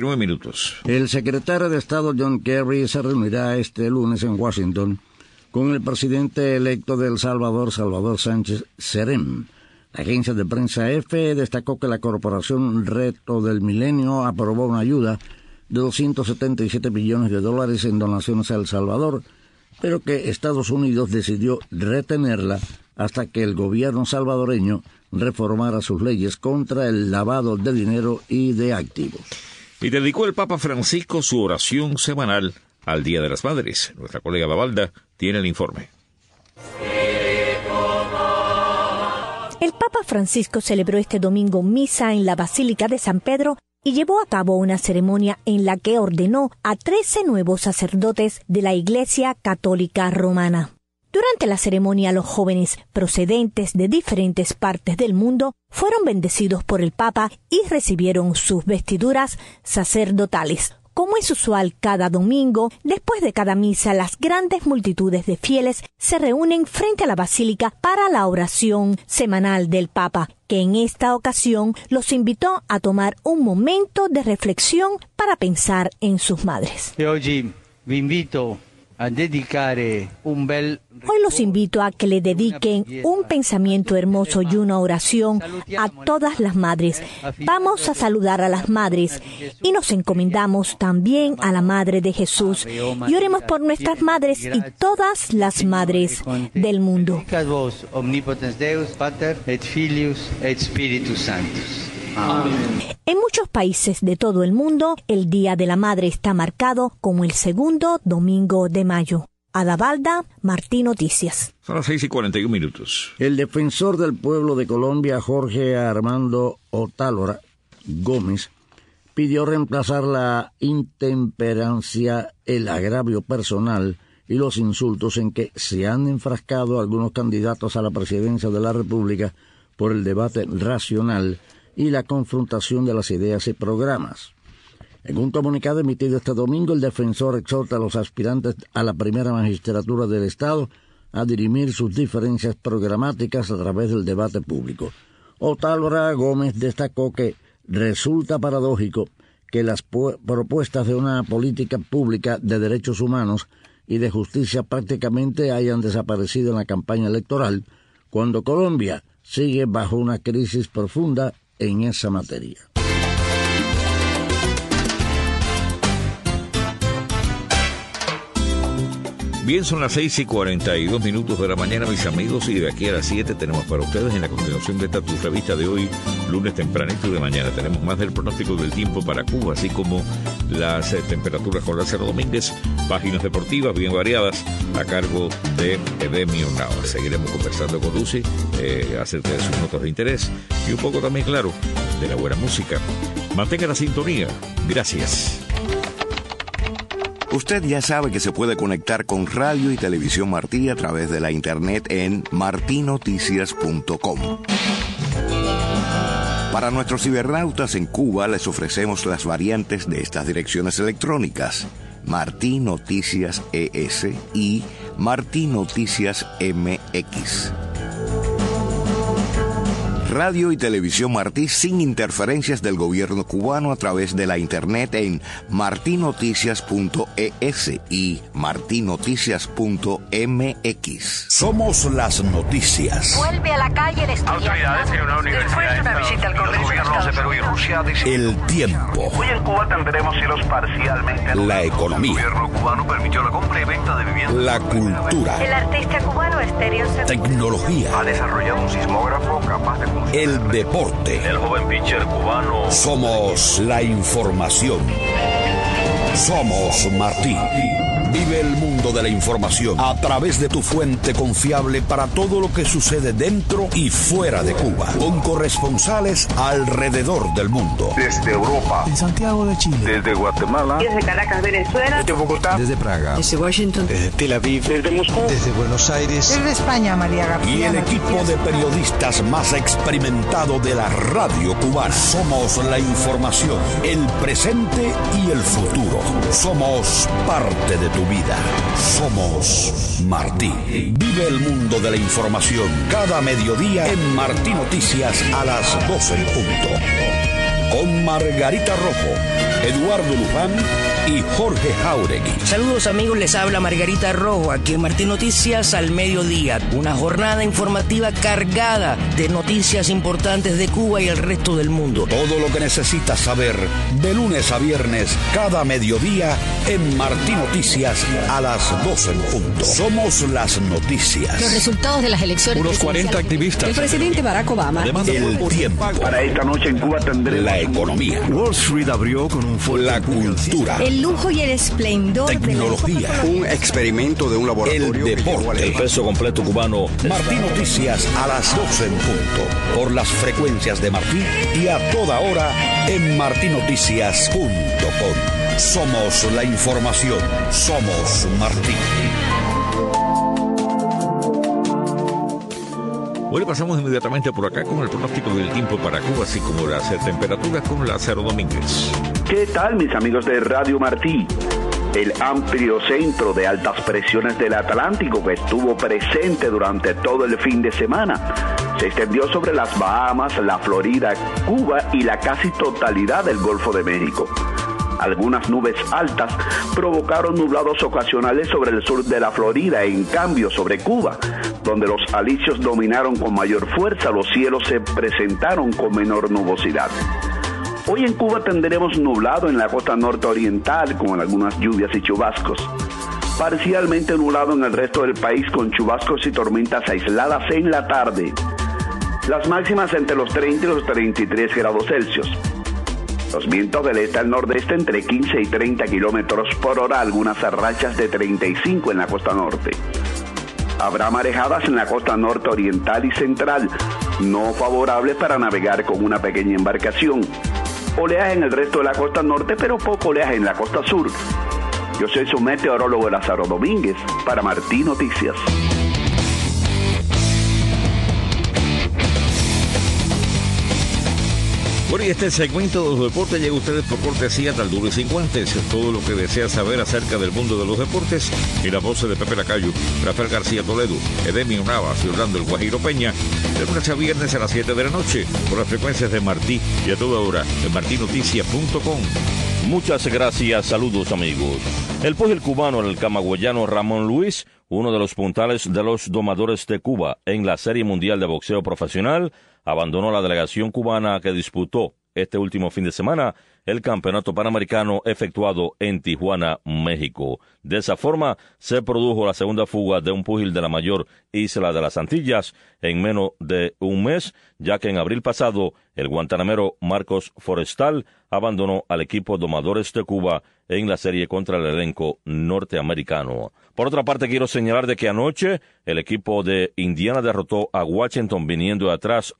6:39. El secretario de Estado John Kerry se reunirá este lunes en Washington con el presidente electo de El Salvador, Salvador Sánchez Serén. La agencia de prensa EFE destacó que la corporación Reto del Milenio aprobó una ayuda de $277 millones en donaciones a El Salvador, pero que Estados Unidos decidió retenerla hasta que el gobierno salvadoreño reformara sus leyes contra el lavado de dinero y de activos. Y dedicó el Papa Francisco su oración semanal al Día de las Madres. Nuestra colega Babalda tiene el informe. El Papa Francisco celebró este domingo misa en la Basílica de San Pedro y llevó a cabo una ceremonia en la que ordenó a 13 nuevos sacerdotes de la Iglesia Católica Romana. Durante la ceremonia, los jóvenes procedentes de diferentes partes del mundo fueron bendecidos por el Papa y recibieron sus vestiduras sacerdotales. Como es usual cada domingo, después de cada misa, las grandes multitudes de fieles se reúnen frente a la basílica para la oración semanal del Papa, que en esta ocasión los invitó a tomar un momento de reflexión para pensar en sus madres. Hoy los invito a que le dediquen un pensamiento hermoso y una oración a todas las madres. Vamos a saludar a las madres y nos encomendamos también a la Madre de Jesús y oremos por nuestras madres y todas las madres del mundo. En muchos países de todo el mundo, el Día de la Madre está marcado como el segundo domingo de mayo. Adabalda, Martín Noticias. Son las 6:41. El defensor del pueblo de Colombia, Jorge Armando Otálora Gómez, pidió reemplazar la intemperancia, el agravio personal y los insultos en que se han enfrascado algunos candidatos a la presidencia de la República por el debate racional y la confrontación de las ideas y programas. En un comunicado emitido este domingo, el defensor exhorta a los aspirantes a la primera magistratura del Estado a dirimir sus diferencias programáticas a través del debate público. Otálora Gómez destacó que resulta paradójico que las propuestas de una política pública de derechos humanos y de justicia prácticamente hayan desaparecido en la campaña electoral, cuando Colombia sigue bajo una crisis profunda en esa materia. Bien, son las 6:42 de la mañana, mis amigos, y de aquí a las 7 tenemos para ustedes, en la continuación de esta tu revista de hoy, lunes tempranito de mañana, tenemos más del pronóstico del tiempo para Cuba, así como las temperaturas con Lázaro Domínguez, páginas deportivas bien variadas, a cargo de Edemio Nava. Seguiremos conversando con Lucy acerca de sus notas de interés y un poco también, claro, de la buena música. Mantenga la sintonía. Gracias. Usted ya sabe que se puede conectar con Radio y Televisión Martí a través de la internet en martinoticias.com. Para nuestros cibernautas en Cuba les ofrecemos las variantes de estas direcciones electrónicas: Martí Noticias ES y Martí Noticias MX. Radio y Televisión Martí sin interferencias del gobierno cubano a través de la internet en martinoticias.es y martinoticias.mx. Somos las noticias. Vuelve a la calle de estudiantes. Autoridades en una universidad. Después de una visita al Congreso. Los gobiernos de Perú y Rusia dicen... El tiempo. Hoy en Cuba tendremos cielos parcialmente. La economía. El gobierno cubano permitió la compra y venta de viviendas. La cultura. El artista cubano Estéreo Sevilla Tecnología. Ha desarrollado un sismógrafo capaz de... El deporte. El joven pitcher cubano. Somos la información. Somos Martí. Vive el mundo de la información a través de tu fuente confiable para todo lo que sucede dentro y fuera de Cuba, con corresponsales alrededor del mundo. Desde Europa. En Santiago de Chile. Desde Guatemala. desde Caracas, Venezuela. Desde Bogotá. Desde Praga. Desde Washington. Desde Tel Aviv. Desde Moscú. Desde Buenos Aires. Desde España, María García. Y el equipo de periodistas más experimentado de la radio cubana. Somos la información, el presente y el futuro. Somos parte de tu vida. Somos Martí. Vive el mundo de la información cada mediodía en Martí Noticias a las 12 en punto. Con Margarita Rojo, Eduardo Luján y Jorge Jauregui. Saludos amigos, les habla Margarita Rojo, aquí en Martí Noticias al mediodía. Una jornada informativa cargada de noticias importantes de Cuba y el resto del mundo. Todo lo que necesitas saber de lunes a viernes cada mediodía en Martí Noticias a las 12 en punto. Somos las noticias. Los resultados de las elecciones. Unos 40 activistas. El presidente Barack Obama. El tiempo. Para esta noche en Cuba tendremos la economía. Wall Street abrió con un fuerte... La cultura. El lujo y el esplendor. Tecnología. Un experimento de un laboratorio. El deporte. El peso completo cubano. Martí Noticias a las 12 en punto. Por las frecuencias de Martí y a toda hora en martinoticias.com. Somos la información. Somos Martí. Bueno, pasamos inmediatamente por acá con el pronóstico del tiempo para Cuba, así como las temperaturas con Lázaro Domínguez. ¿Qué tal, mis amigos de Radio Martí? El amplio centro de altas presiones del Atlántico que estuvo presente durante todo el fin de semana se extendió sobre las Bahamas, la Florida, Cuba y la casi totalidad del Golfo de México. Algunas nubes altas provocaron nublados ocasionales sobre el sur de la Florida. En cambio, sobre Cuba, donde los alisios dominaron con mayor fuerza, los cielos se presentaron con menor nubosidad. Hoy en Cuba tendremos nublado en la costa norte oriental, con algunas lluvias y chubascos. Parcialmente nublado en el resto del país, con chubascos y tormentas aisladas en la tarde. Las máximas entre los 30 y los 33 grados Celsius. Los vientos del este al nordeste entre 15 y 30 kilómetros por hora, algunas rachas de 35 en la costa norte. Habrá marejadas en la costa norte oriental y central, no favorables para navegar con una pequeña embarcación. Oleaje en el resto de la costa norte, pero poco oleaje en la costa sur. Yo soy su meteorólogo Lázaro Domínguez, para Martí Noticias. Bueno, y este segmento de los deportes llega a ustedes por cortesía de Alduro y Cincuantes. Todo lo que desea saber acerca del mundo de los deportes y la voz de Pepe Lacayo, Rafael García Toledo, Edemio Navas y Orlando El Guajiro Peña, de lunes a viernes a las 7 de la noche por las frecuencias de Martí y a toda hora en martinoticias.com. Muchas gracias, saludos amigos. El pugil cubano, el camagüeyano Ramón Luis, uno de los puntales de los domadores de Cuba en la Serie Mundial de Boxeo Profesional, abandonó la delegación cubana que disputó este último fin de semana el Campeonato Panamericano efectuado en Tijuana, México. De esa forma, se produjo la segunda fuga de un púgil de la mayor isla de las Antillas en menos de un mes, ya que en abril pasado el guantanamero Marcos Forestal abandonó al equipo Domadores de Cuba en la serie contra el elenco norteamericano. Por otra parte, quiero señalar de que anoche el equipo de Indiana derrotó a Washington viniendo de atrás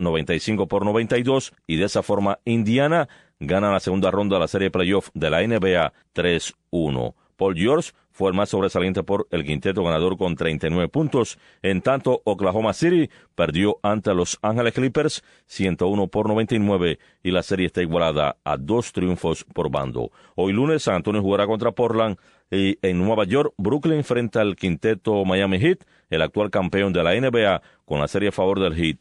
95-92 y de esa forma Indiana gana la segunda ronda de la serie playoff de la NBA 3-1. Paul George fue el más sobresaliente por el quinteto ganador con 39 puntos. En tanto, Oklahoma City perdió ante Los Ángeles Clippers 101-99 y la serie está igualada a 2 triunfos por bando. Hoy lunes, San Antonio jugará contra Portland y en Nueva York, Brooklyn enfrenta al quinteto Miami Heat, el actual campeón de la NBA, con la serie a favor del Heat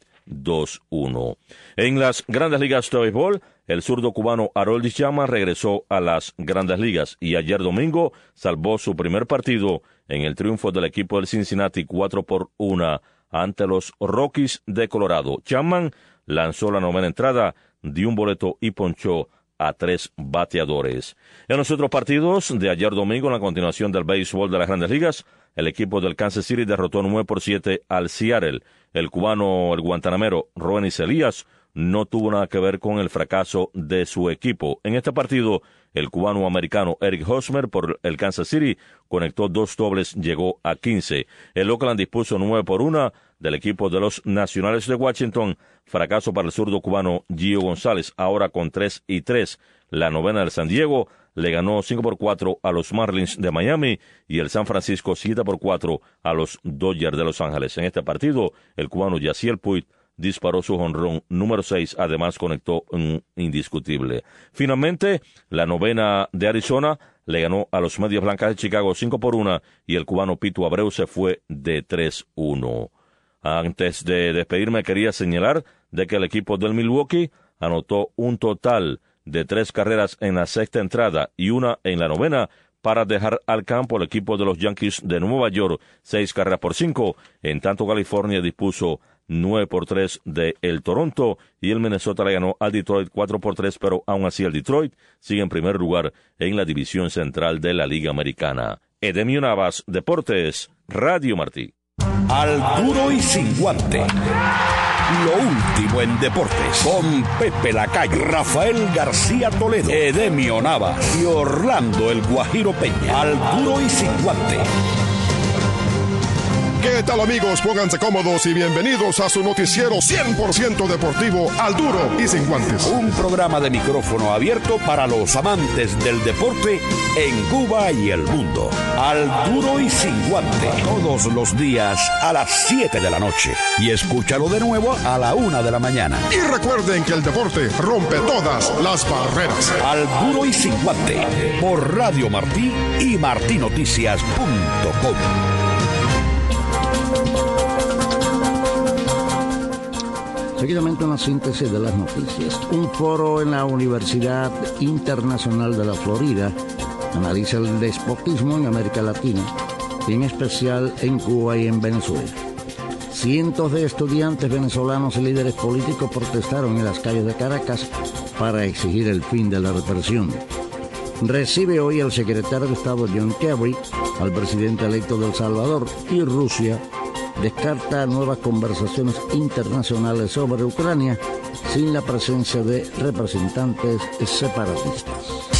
2-1. En las Grandes Ligas de Béisbol, el zurdo cubano Aroldis Chapman regresó a las Grandes Ligas y ayer domingo salvó su primer partido en el triunfo del equipo del Cincinnati 4-1 ante los Rockies de Colorado. Chapman lanzó la novena entrada, dio un boleto y ponchó a 3 bateadores. En los otros partidos de ayer domingo, en la continuación del béisbol de las Grandes Ligas, el equipo del Kansas City derrotó 9-7 al Seattle. El cubano, el guantanamero Roenis Elías, no tuvo nada que ver con el fracaso de su equipo. En este partido, el cubano-americano Eric Hosmer por el Kansas City conectó 2 dobles, llegó a 15. El Oakland dispuso 9-1 del equipo de los Nacionales de Washington. Fracaso para el zurdo cubano Gio González, ahora con 3-3. La novena del San Diego le ganó 5-4 a los Marlins de Miami y el San Francisco 7-4 a los Dodgers de Los Ángeles. En este partido, el cubano Yasiel Puig disparó su jonrón número 6, además conectó un indiscutible. Finalmente, la novena de Arizona le ganó a los Medias Blancas de Chicago 5-1 y el cubano Pito Abreu se fue de 3-1. Antes de despedirme, quería señalar de que el equipo del Milwaukee anotó un total de 3 carreras en la sexta entrada y 1 en la novena para dejar al campo al equipo de los Yankees de Nueva York 6 carreras por 5. En tanto, California dispuso 9-3 de el Toronto y el Minnesota le ganó al Detroit 4-3, pero aún así el Detroit sigue en primer lugar en la división central de la Liga Americana. Edemio Navas, Deportes, Radio Martí. Al duro y sin guante. Lo último en deportes con Pepe Lacayo, Rafael García Toledo, Edemio Navas y Orlando el Guajiro Peña. Al duro y sin guante. ¿Qué tal, amigos? Pónganse cómodos y bienvenidos a su noticiero 100% deportivo Al Duro y Sin Guantes. Un programa de micrófono abierto para los amantes del deporte en Cuba y el mundo. Al Duro y Sin Guante. Todos los días a las 7 de la noche. Y escúchalo de nuevo a la 1 de la mañana. Y recuerden que el deporte rompe todas las barreras. Al Duro y Sin Guante. Por Radio Martí y martinoticias.com. Seguidamente una síntesis de las noticias. Un foro en la Universidad Internacional de la Florida analiza el despotismo en América Latina, en especial en Cuba y en Venezuela. Cientos de estudiantes venezolanos y líderes políticos protestaron en las calles de Caracas para exigir el fin de la represión. Recibe hoy el secretario de Estado John Kerry al presidente electo de El Salvador, y Rusia descarta nuevas conversaciones internacionales sobre Ucrania sin la presencia de representantes separatistas.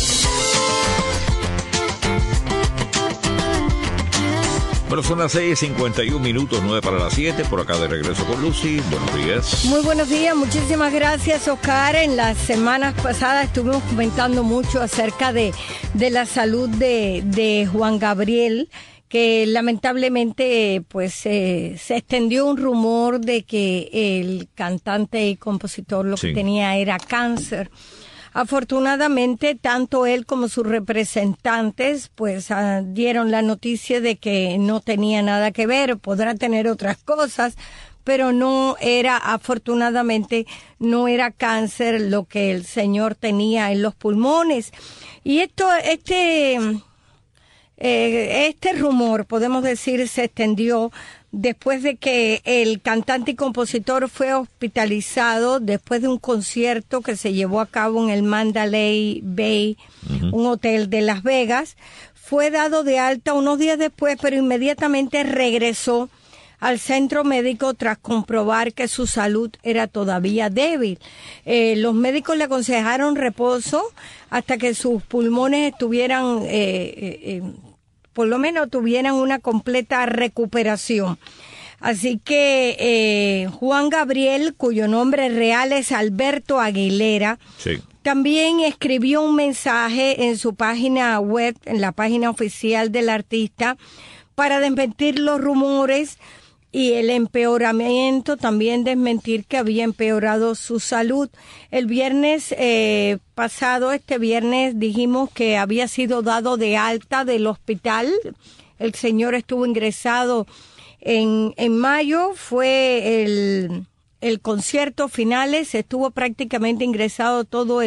Bueno, son las 6:51, 9 para las 7, por acá de regreso con Lucy. Buenos días. Muy buenos días, muchísimas gracias, Oscar. En las semanas pasadas estuvimos comentando mucho acerca de la salud de Juan Gabriel, que lamentablemente pues se extendió un rumor de que el cantante y compositor lo que tenía era cáncer. Afortunadamente, tanto él como sus representantes pues dieron la noticia de que no tenía nada que ver, podrá tener otras cosas, pero no era, afortunadamente, no era cáncer lo que el señor tenía en los pulmones. Y este rumor, podemos decir, se extendió después de que el cantante y compositor fue hospitalizado después de un concierto que se llevó a cabo en el Mandalay Bay, un hotel de Las Vegas. Fue dado de alta unos días después, pero inmediatamente regresó al centro médico tras comprobar que su salud era todavía débil. Los médicos le aconsejaron reposo hasta que sus pulmones estuvieran, por lo menos tuvieran una completa recuperación. Así que Juan Gabriel, cuyo nombre real es Alberto Aguilera, sí, también escribió un mensaje en su página web, en la página oficial del artista, para desmentir los rumores y el empeoramiento, también desmentir que había empeorado su salud. El viernes pasado, este viernes, dijimos que había sido dado de alta del hospital. El señor estuvo ingresado en mayo, fue el concierto finales, estuvo prácticamente ingresado todo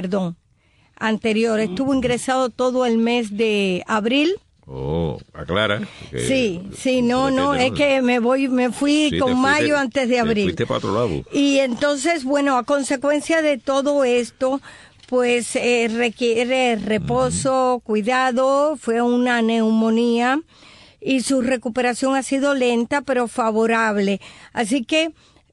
estuvo ingresado todo el mes de abril. Oh, aclara. Sí, es que me fui con mayo antes de abril. Fuiste para otro lado. Y entonces, bueno, a consecuencia de todo esto, pues requiere reposo, cuidado, fue una neumonía y su recuperación ha sido lenta pero favorable. Así que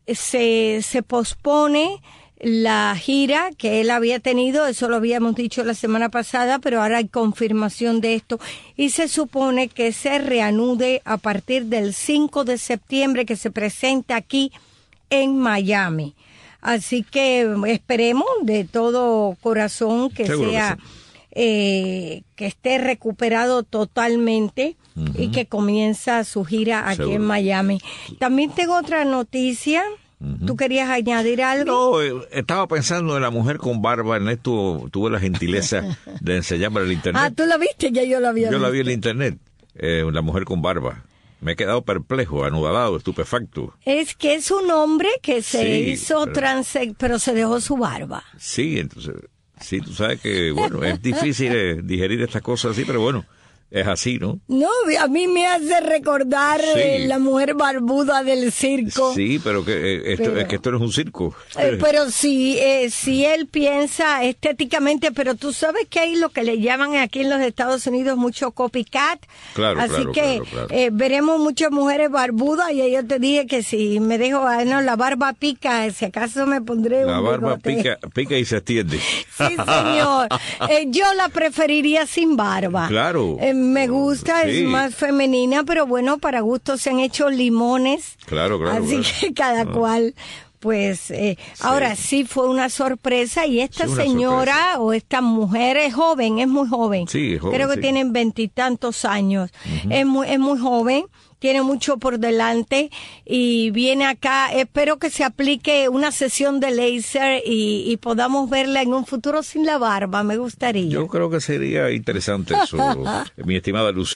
se pospone la gira que él había tenido, eso lo habíamos dicho la semana pasada, pero ahora hay confirmación de esto y se supone que se reanude a partir del 5 de septiembre que se presenta aquí en Miami. Así que esperemos de todo corazón que que esté recuperado totalmente y que comienza su gira aquí en Miami. También tengo otra noticia. ¿Tú querías añadir algo? No, estaba pensando en la mujer con barba. Ernesto tuve la gentileza de enseñarme en el internet. Ah, ¿tú la viste? Ya yo la había visto. Yo la vi en el internet, la mujer con barba. Me he quedado perplejo, anudado, estupefacto. Es que es un hombre que se hizo pero se dejó su barba. Sí, entonces, sí, tú sabes que, bueno, es difícil digerir estas cosas así, pero bueno. Es así, ¿no? No, a mí me hace recordar la mujer barbuda del circo. Sí, pero es que esto no es un circo. Pero si él piensa estéticamente, pero tú sabes que hay lo que le llaman aquí en los Estados Unidos mucho copycat. Claro, así que veremos muchas mujeres barbudas y yo te dije que si me dejo, la barba pica, si acaso me pondré un bigote. La barba pica y se extiende. Sí, señor. Yo la preferiría sin barba. Claro. Me gusta, es más femenina, pero bueno, para gusto se han hecho limones. Claro. Así que cada cual, pues, ahora sí fue una sorpresa y esta señora o esta mujer es joven, es muy joven. Sí, es joven. Creo que tienen 20 y tantos años. Es muy joven. Tiene mucho por delante y viene acá. Espero que se aplique una sesión de láser y podamos verla en un futuro sin la barba. Me gustaría. Yo creo que sería interesante eso, mi estimada Luz.